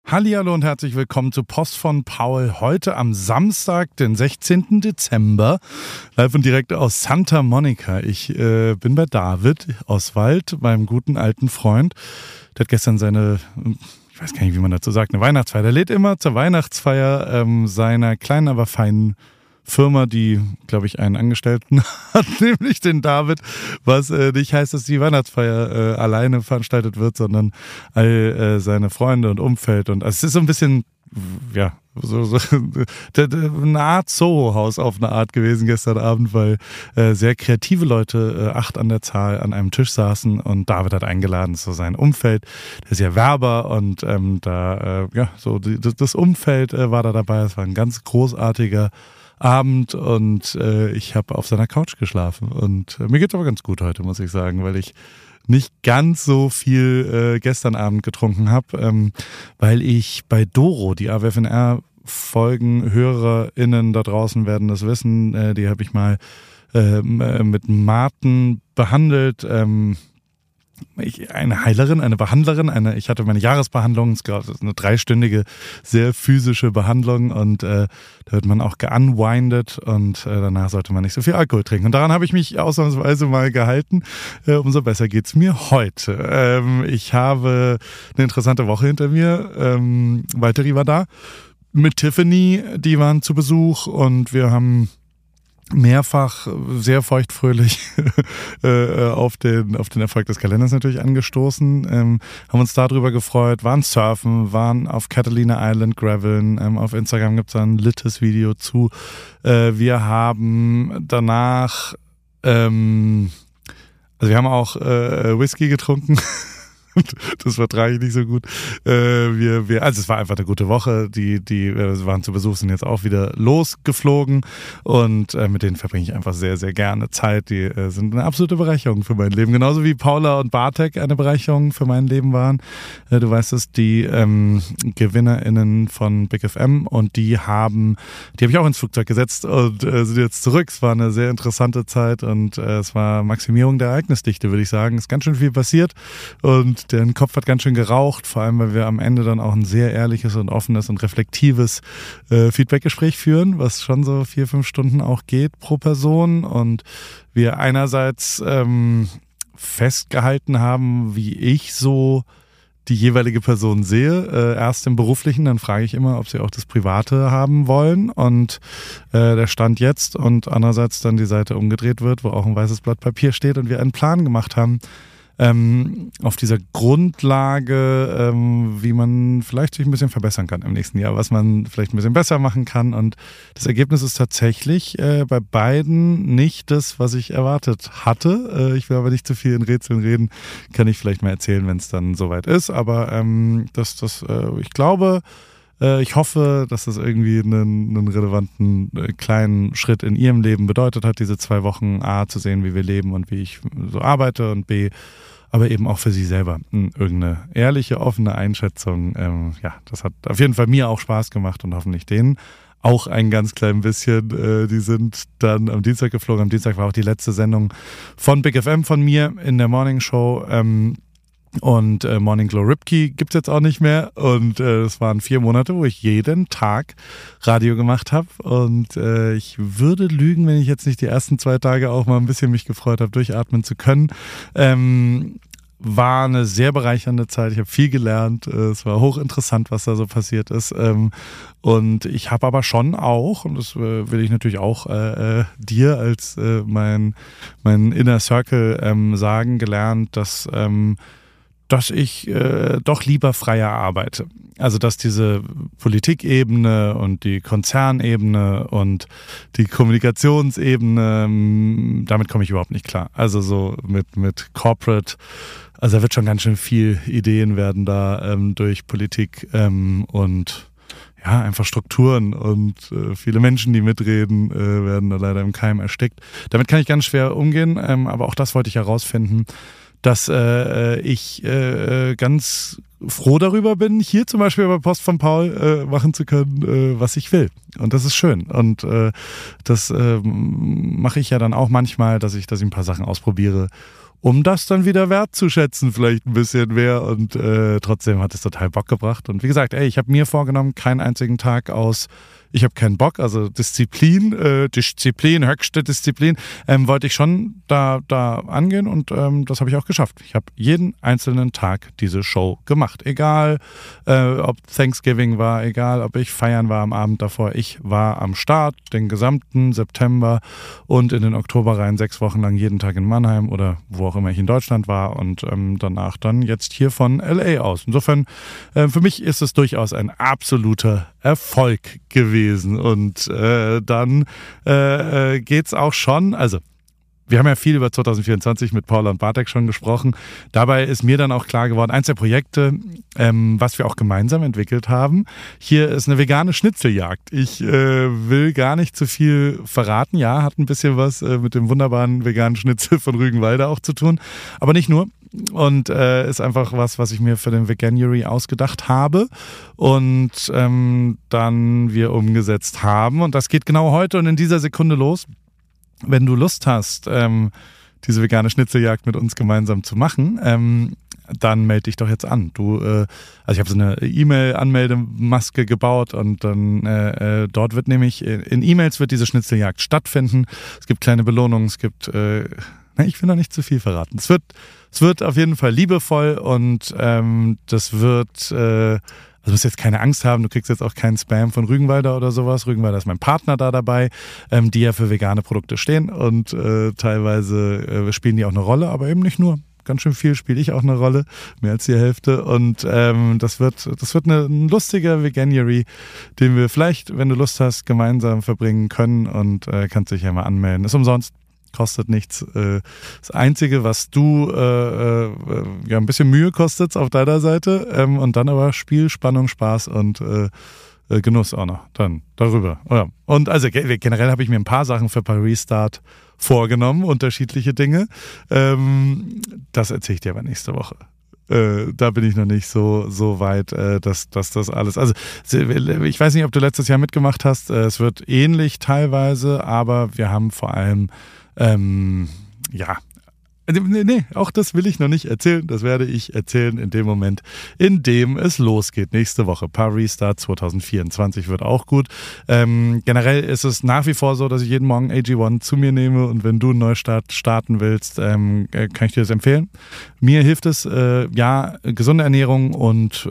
Hallihallo und herzlich willkommen zu Post von Paul. Heute am Samstag, den 16. Dezember, live und direkt aus Santa Monica. Ich bin bei David Oswald, meinem guten alten Freund. Der hat gestern seine, ich weiß gar nicht, wie man dazu sagt, eine Weihnachtsfeier. Der lädt immer zur Weihnachtsfeier seiner kleinen, aber feinen Firma, die, glaube ich, einen Angestellten hat, nämlich den David, was nicht heißt, dass die Weihnachtsfeier alleine veranstaltet wird, sondern all seine Freunde und Umfeld. Und also es ist so ein bisschen, ja, so eine Art Soho-Haus auf eine Art gewesen gestern Abend, weil sehr kreative Leute, 8 an der Zahl, an einem Tisch saßen und David hat eingeladen, so sein Umfeld. Der ist ja Werber und das Umfeld war da dabei. Es war ein ganz großartiger Abend und ich habe auf seiner Couch geschlafen und mir geht's aber ganz gut heute, muss ich sagen, weil ich nicht ganz so viel gestern Abend getrunken habe, weil ich bei Doro, die AWFNR-Folgenhörerinnen da draußen werden das wissen, die habe ich mal mit Martin behandelt, eine Heilerin, eine Behandlerin, ich hatte meine Jahresbehandlung, es gab eine 3-stündige, sehr physische Behandlung und da wird man auch geunwindet und danach sollte man nicht so viel Alkohol trinken. Und daran habe ich mich ausnahmsweise mal gehalten. Umso besser geht's mir heute. Ich habe eine interessante Woche hinter mir. Valtteri war da mit Tiffany, die waren zu Besuch und wir haben mehrfach sehr feuchtfröhlich auf den Erfolg des Kalenders natürlich angestoßen, haben uns darüber gefreut, waren surfen, waren auf Catalina Island graveln, auf Instagram gibt's ein littes Video zu. Wir haben danach, wir haben auch Whisky getrunken. Das vertrage ich nicht so gut. Also es war einfach eine gute Woche. Die waren zu Besuch, sind jetzt auch wieder losgeflogen und mit denen verbringe ich einfach sehr, sehr gerne Zeit. Die sind eine absolute Bereicherung für mein Leben. Genauso wie Paula und Bartek eine Bereicherung für mein Leben waren. Du weißt es, die GewinnerInnen von Big FM und die habe ich auch ins Flugzeug gesetzt und sind jetzt zurück. Es war eine sehr interessante Zeit und es war Maximierung der Ereignisdichte, würde ich sagen. Es ist ganz schön viel passiert und der Kopf hat ganz schön geraucht, vor allem, weil wir am Ende dann auch ein sehr ehrliches und offenes und reflektives Feedbackgespräch führen, was schon so 4-5 Stunden auch geht pro Person und wir einerseits festgehalten haben, wie ich so die jeweilige Person sehe, erst im Beruflichen, dann frage ich immer, ob sie auch das Private haben wollen und der Stand jetzt und andererseits dann die Seite umgedreht wird, wo auch ein weißes Blatt Papier steht und wir einen Plan gemacht haben, auf dieser Grundlage, wie man vielleicht sich ein bisschen verbessern kann im nächsten Jahr, was man vielleicht ein bisschen besser machen kann. Und das Ergebnis ist tatsächlich bei beiden nicht das, was ich erwartet hatte. Ich will aber nicht zu viel in Rätseln reden, kann ich vielleicht mal erzählen, wenn es dann soweit ist. Aber ich glaube, ich hoffe, dass das irgendwie einen relevanten kleinen Schritt in ihrem Leben bedeutet hat, diese 2 Wochen A, zu sehen, wie wir leben und wie ich so arbeite und B, aber eben auch für sie selber irgendeine ehrliche, offene Einschätzung. Das hat auf jeden Fall mir auch Spaß gemacht und hoffentlich denen auch ein ganz klein bisschen. Die sind dann am Dienstag geflogen. Am Dienstag war auch die letzte Sendung von Big FM von mir in der Morning Show. Und Morning Glow Ripkey gibt's jetzt auch nicht mehr und es waren 4 Monate, wo ich jeden Tag Radio gemacht habe und ich würde lügen, wenn ich jetzt nicht die ersten 2 Tage auch mal ein bisschen mich gefreut habe, durchatmen zu können. War eine sehr bereichernde Zeit, ich habe viel gelernt, es war hochinteressant, was da so passiert ist und ich habe aber schon auch, und das will ich natürlich auch dir als mein Inner Circle sagen, gelernt, dass ich doch lieber freier arbeite. Also dass diese Politikebene und die Konzernebene und die Kommunikationsebene, damit komme ich überhaupt nicht klar. Also so mit Corporate, also da wird schon ganz schön viel Ideen werden da durch Politik und ja, einfach Strukturen und viele Menschen, die mitreden, werden da leider im Keim erstickt. Damit kann ich ganz schwer umgehen, aber auch das wollte ich herausfinden, dass ich ganz froh darüber bin, hier zum Beispiel bei Post von Paul machen zu können, was ich will. Und das ist schön. Und das mache ich ja dann auch manchmal, dass ich ein paar Sachen ausprobiere um das dann wieder wertzuschätzen, vielleicht ein bisschen mehr. Und trotzdem hat es total Bock gebracht. Und wie gesagt, ich habe mir vorgenommen, keinen einzigen Tag ich habe keinen Bock, also Disziplin, höchste Disziplin, wollte ich schon da angehen und das habe ich auch geschafft. Ich habe jeden einzelnen Tag diese Show gemacht. Egal, ob Thanksgiving war, egal, ob ich feiern war am Abend davor. Ich war am Start den gesamten September und in den Oktober rein 6 Wochen lang jeden Tag in Mannheim oder wo auch immer ich in Deutschland war und danach dann jetzt hier von LA aus. Insofern, für mich ist es durchaus ein absoluter Erfolg gewesen. Und dann geht's auch schon, also wir haben ja viel über 2024 mit Paula und Bartek schon gesprochen. Dabei ist mir dann auch klar geworden, eins der Projekte, was wir auch gemeinsam entwickelt haben, hier ist eine vegane Schnitzeljagd. Ich will gar nicht zu viel verraten. Ja, hat ein bisschen was mit dem wunderbaren veganen Schnitzel von Rügenwalder auch zu tun, aber nicht nur. Und ist einfach was ich mir für den Veganuary ausgedacht habe und dann wir umgesetzt haben. Und das geht genau heute und in dieser Sekunde los. Wenn du Lust hast, diese vegane Schnitzeljagd mit uns gemeinsam zu machen, dann melde dich doch jetzt an. Also ich habe so eine E-Mail-Anmeldemaske gebaut und dann dort wird nämlich, in E-Mails wird diese Schnitzeljagd stattfinden. Es gibt kleine Belohnungen, es gibt, ich will noch nicht zu viel verraten. Es wird auf jeden Fall liebevoll und das wird, also du musst jetzt keine Angst haben, du kriegst jetzt auch keinen Spam von Rügenwalder oder sowas. Rügenwalder ist mein Partner da dabei, die ja für vegane Produkte stehen und teilweise spielen die auch eine Rolle, aber eben nicht nur. Ganz schön viel spiele ich auch eine Rolle, mehr als die Hälfte und das wird ein lustiger Veganuary, den wir vielleicht, wenn du Lust hast, gemeinsam verbringen können und kannst dich ja mal anmelden. Ist umsonst. Kostet nichts. Das Einzige, was du ein bisschen Mühe kostet auf deiner Seite und dann aber Spiel, Spannung, Spaß und Genuss auch noch dann darüber. Ja. Und also generell habe ich mir ein paar Sachen für Paris Start vorgenommen, unterschiedliche Dinge. Das erzähle ich dir aber nächste Woche. Da bin ich noch nicht so weit, dass das alles, also ich weiß nicht, ob du letztes Jahr mitgemacht hast, es wird ähnlich teilweise, aber wir haben vor allem Nee, auch das will ich noch nicht erzählen. Das werde ich erzählen in dem Moment, in dem es losgeht. Nächste Woche. Paris Start 2024 wird auch gut. Generell ist es nach wie vor so, dass ich jeden Morgen AG1 zu mir nehme und wenn du einen Neustart starten willst, kann ich dir das empfehlen. Mir hilft es, gesunde Ernährung und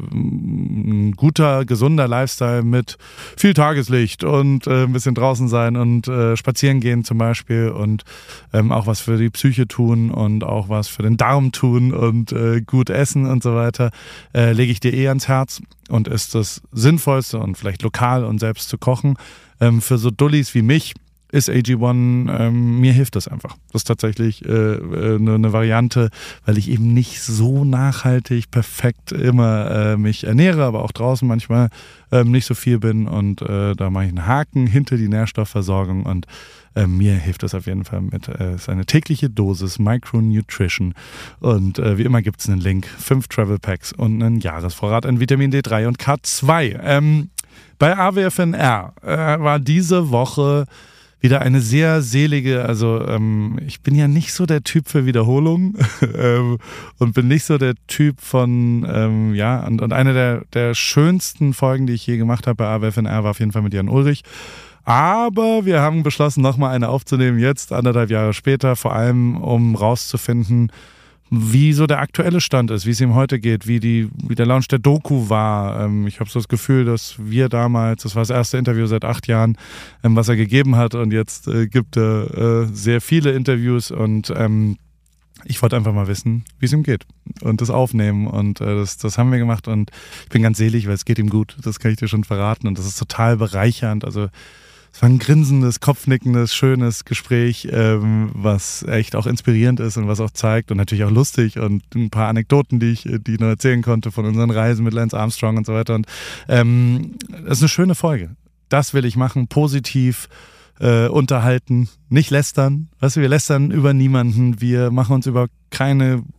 ein guter, gesunder Lifestyle mit viel Tageslicht und ein bisschen draußen sein und spazieren gehen zum Beispiel und auch was für die Psyche tun und auch was für den Darm tun und gut essen und so weiter, lege ich dir ans Herz und ist das Sinnvollste und vielleicht lokal und selbst zu kochen. Für so Dullis wie mich ist AG1, mir hilft das einfach. Das ist tatsächlich eine Variante, weil ich eben nicht so nachhaltig perfekt immer mich ernähre, aber auch draußen manchmal nicht so viel bin und da mache ich einen Haken hinter die Nährstoffversorgung und mir hilft das auf jeden Fall mit. Es ist eine tägliche Dosis Micronutrition und wie immer gibt es einen Link, 5 Travel Packs und einen Jahresvorrat an Vitamin D3 und K2. Bei AWFNR war diese Woche wieder eine sehr selige, also ich bin ja nicht so der Typ für Wiederholungen und bin nicht so der Typ von, und eine der schönsten Folgen, die ich je gemacht habe bei AWFNR, war auf jeden Fall mit Jan Ulrich. Aber wir haben beschlossen, nochmal eine aufzunehmen, jetzt 1,5 Jahre später, vor allem um rauszufinden, wie so der aktuelle Stand ist, wie es ihm heute geht, wie der Launch der Doku war. Ich habe so das Gefühl, dass wir damals, das war das erste Interview seit 8 Jahren, was er gegeben hat und jetzt gibt er sehr viele Interviews und ich wollte einfach mal wissen, wie es ihm geht und das aufnehmen und das haben wir gemacht und ich bin ganz selig, weil es geht ihm gut, das kann ich dir schon verraten und das ist total bereichernd, also es war ein grinsendes, kopfnickendes, schönes Gespräch, was echt auch inspirierend ist und was auch zeigt und natürlich auch lustig und ein paar Anekdoten, die noch erzählen konnte von unseren Reisen mit Lance Armstrong und so weiter. Und das ist eine schöne Folge. Das will ich machen, positiv unterhalten, nicht lästern. Weißt du, wir lästern über niemanden, wir machen uns über keine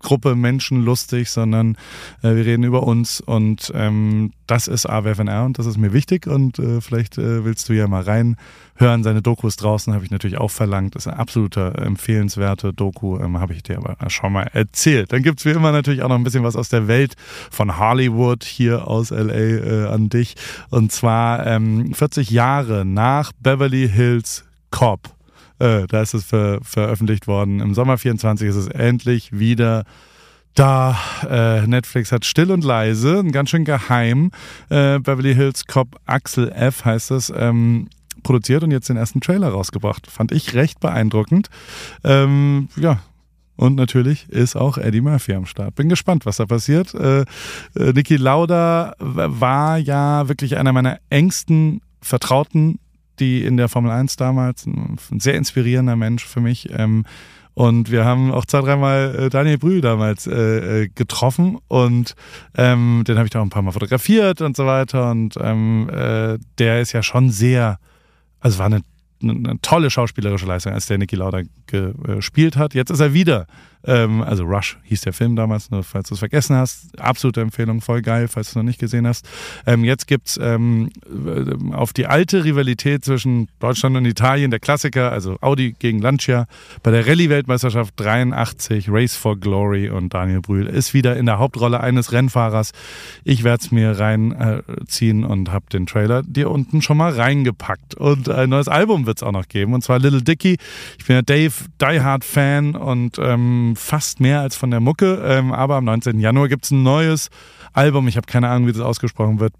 Gruppe Menschen lustig, sondern wir reden über uns und das ist AWFNR und das ist mir wichtig und vielleicht willst du ja mal reinhören. Seine Dokus draußen habe ich natürlich auch verlangt. Das ist eine absoluter empfehlenswerte Doku, habe ich dir aber schon mal erzählt. Dann gibt es wie immer natürlich auch noch ein bisschen was aus der Welt von Hollywood hier aus LA an dich und zwar 40 Jahre nach Beverly Hills Cop. Da ist es veröffentlicht worden. Im Sommer 24 ist es endlich wieder da. Netflix hat still und leise, ganz schön geheim, Beverly Hills Cop Axel F. heißt es, produziert und jetzt den ersten Trailer rausgebracht. Fand ich recht beeindruckend. Ja. Und natürlich ist auch Eddie Murphy am Start. Bin gespannt, was da passiert. Niki Lauda war ja wirklich einer meiner engsten Vertrauten, die in der Formel 1 damals, ein sehr inspirierender Mensch für mich. Und wir haben auch 2-3 Mal Daniel Brühl damals getroffen und den habe ich da auch ein paar Mal fotografiert und so weiter. Und der ist ja schon sehr, also war eine tolle schauspielerische Leistung, als der Niki Lauda gespielt hat. Jetzt ist er wieder, also Rush hieß der Film damals, nur falls du es vergessen hast. Absolute Empfehlung, voll geil, falls du es noch nicht gesehen hast. Jetzt gibt's auf die alte Rivalität zwischen Deutschland und Italien, der Klassiker, also Audi gegen Lancia, bei der Rallye-Weltmeisterschaft 83, Race for Glory und Daniel Brühl ist wieder in der Hauptrolle eines Rennfahrers. Ich werde es mir reinziehen und habe den Trailer dir unten schon mal reingepackt. Und ein neues Album wird es auch noch geben, und zwar Little Dicky. Ich bin ja Die Hard Fan und fast mehr als von der Mucke, aber am 19. Januar gibt es ein neues Album. Ich habe keine Ahnung, wie das ausgesprochen wird.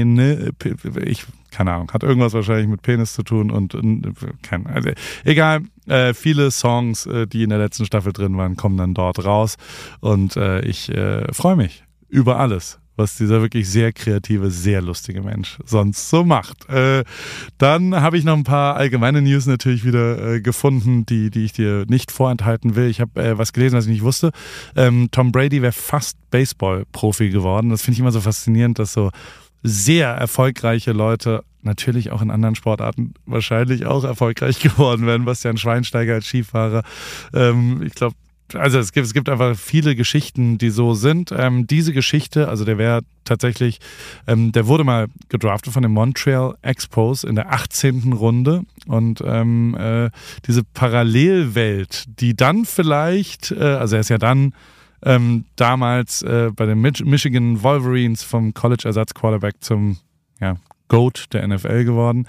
Keine Ahnung, hat irgendwas wahrscheinlich mit Penis zu tun und also egal, viele Songs, die in der letzten Staffel drin waren, kommen dann dort raus und ich freue mich über alles, was dieser wirklich sehr kreative, sehr lustige Mensch sonst so macht. Dann habe ich noch ein paar allgemeine News natürlich wieder gefunden, die ich dir nicht vorenthalten will. Ich habe was gelesen, was ich nicht wusste. Tom Brady wäre fast Baseball-Profi geworden. Das finde ich immer so faszinierend, dass so sehr erfolgreiche Leute natürlich auch in anderen Sportarten wahrscheinlich auch erfolgreich geworden wären. Bastian Schweinsteiger als Skifahrer. Ich glaube, also es gibt einfach viele Geschichten, die so sind. Diese Geschichte, also der wäre tatsächlich, der wurde mal gedraftet von den Montreal Expos in der 18. Runde und diese Parallelwelt, die dann vielleicht, also er ist ja dann damals bei den Michigan Wolverines vom College-Ersatz-Quarterback zum GOAT der NFL geworden,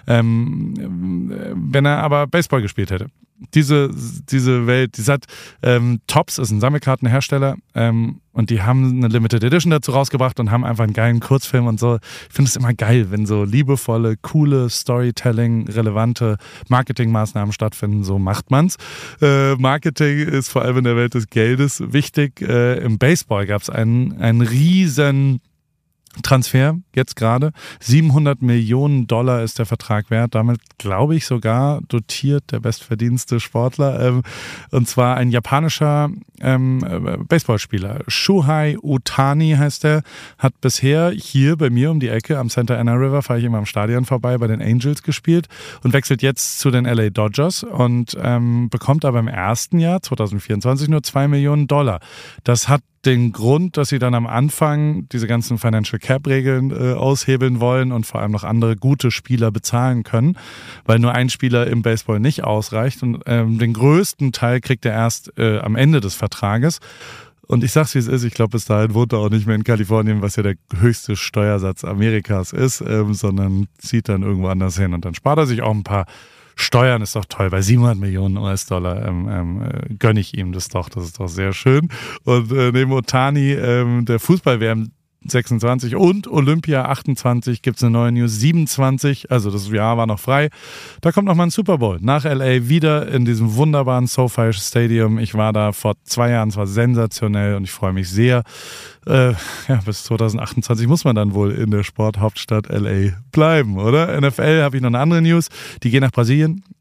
wenn er aber Baseball gespielt hätte. Diese Welt, die hat Topps ist ein Sammelkartenhersteller und die haben eine Limited Edition dazu rausgebracht und haben einfach einen geilen Kurzfilm und so. Ich finde es immer geil, wenn so liebevolle, coole Storytelling, relevante Marketingmaßnahmen stattfinden. So macht man's. Marketing ist vor allem in der Welt des Geldes wichtig. Im Baseball gab es einen riesen Transfer, jetzt gerade. $700 Millionen ist der Vertrag wert. Damit, glaube ich, sogar dotiert der bestverdienste Sportler. Und zwar ein japanischer Baseballspieler. Shuhei Ohtani heißt er. Hat bisher hier bei mir um die Ecke am Santa Ana River, fahre ich immer am Stadion vorbei, bei den Angels gespielt und wechselt jetzt zu den LA Dodgers und bekommt aber im ersten Jahr, 2024, nur $2 Millionen. Das hat den Grund, dass sie dann am Anfang diese ganzen Financial Cap-Regeln aushebeln wollen und vor allem noch andere gute Spieler bezahlen können, weil nur ein Spieler im Baseball nicht ausreicht und den größten Teil kriegt er erst am Ende des Vertrages. Und ich sag's, wie es ist, ich glaube, bis dahin wohnt er auch nicht mehr in Kalifornien, was ja der höchste Steuersatz Amerikas ist, sondern zieht dann irgendwo anders hin und dann spart er sich auch ein paar Steuern. Ist doch toll. Bei $700 Millionen gönne ich ihm das doch. Das ist doch sehr schön. Und neben Ohtani, der Fußball-WM 26 und Olympia 28 gibt's eine neue News. 27, also das Jahr war noch frei. Da kommt nochmal ein Super Bowl nach LA wieder in diesem wunderbaren SoFi Stadium. Ich war da vor 2 Jahren, es war sensationell und ich freue mich sehr. Bis 2028 muss man dann wohl in der Sporthauptstadt LA bleiben, oder? NFL habe ich noch eine andere News. Die gehen nach Brasilien.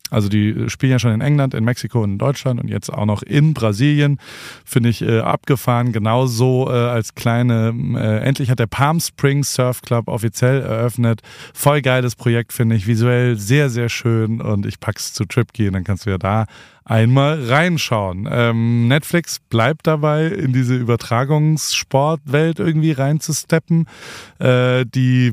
Also die spielen ja schon in England, in Mexiko und in Deutschland und jetzt auch noch in Brasilien. Finde ich abgefahren. Genauso als kleine, endlich hat der Palm Springs Surf Club offiziell eröffnet. Voll geiles Projekt, finde ich. Visuell sehr, sehr schön und ich pack's zu TripKey und dann kannst du ja da einmal reinschauen. Netflix bleibt dabei, in diese Übertragungssportwelt irgendwie reinzusteppen. Die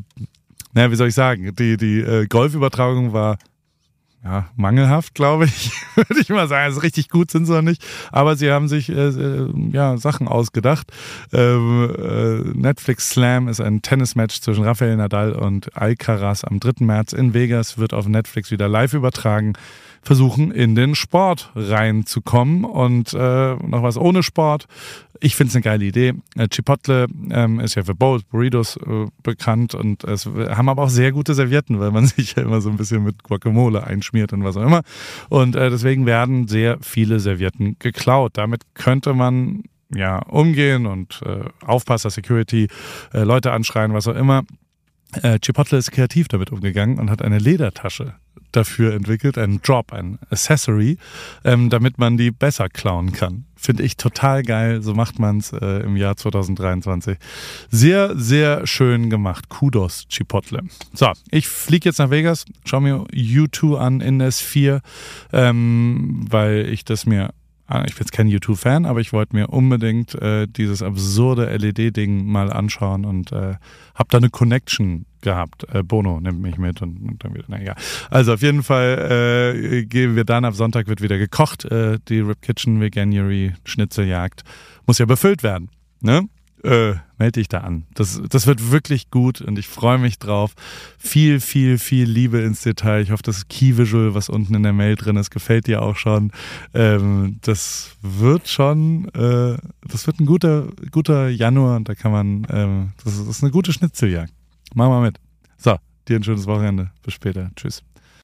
Golfübertragung war mangelhaft, glaube ich, würde ich mal sagen. Also richtig gut sind sie noch nicht, aber sie haben sich Sachen ausgedacht. Netflix Slam ist ein Tennismatch zwischen Rafael Nadal und Alcaraz am 3. März in Vegas, wird auf Netflix wieder live übertragen. Versuchen, in den Sport reinzukommen und noch was ohne Sport. Ich finde es eine geile Idee. Chipotle ist ja für Bowls, Burritos bekannt und es haben aber auch sehr gute Servietten, weil man sich ja immer so ein bisschen mit Guacamole einschmiert und was auch immer. Und deswegen werden sehr viele Servietten geklaut. Damit könnte man umgehen und Aufpasser, Security, Leute anschreien, was auch immer. Chipotle ist kreativ damit umgegangen und hat eine Ledertasche dafür entwickelt, einen Drop, ein Accessory, damit man die besser klauen kann. Finde ich total geil, so macht man es im Jahr 2023. Sehr, sehr schön gemacht. Kudos, Chipotle. So, ich fliege jetzt nach Vegas, schaue mir U2 an in S4, weil ich bin jetzt kein U2-Fan, aber ich wollte mir unbedingt dieses absurde LED-Ding mal anschauen und habe da eine Connection gehabt. Bono nimmt mich mit und dann wieder, naja. Also auf jeden Fall gehen wir dann, ab Sonntag wird wieder gekocht. Die Rip Kitchen Veganuary Schnitzeljagd muss ja befüllt werden, ne? Melde dich da an. Das wird wirklich gut und ich freue mich drauf. Viel, viel, viel Liebe ins Detail. Ich hoffe, das Key-Visual, was unten in der Mail drin ist, gefällt dir auch schon. Das wird ein guter Januar und da kann man, das ist eine gute Schnitzeljagd. Mach mal mit. So, dir ein schönes Wochenende. Bis später. Tschüss.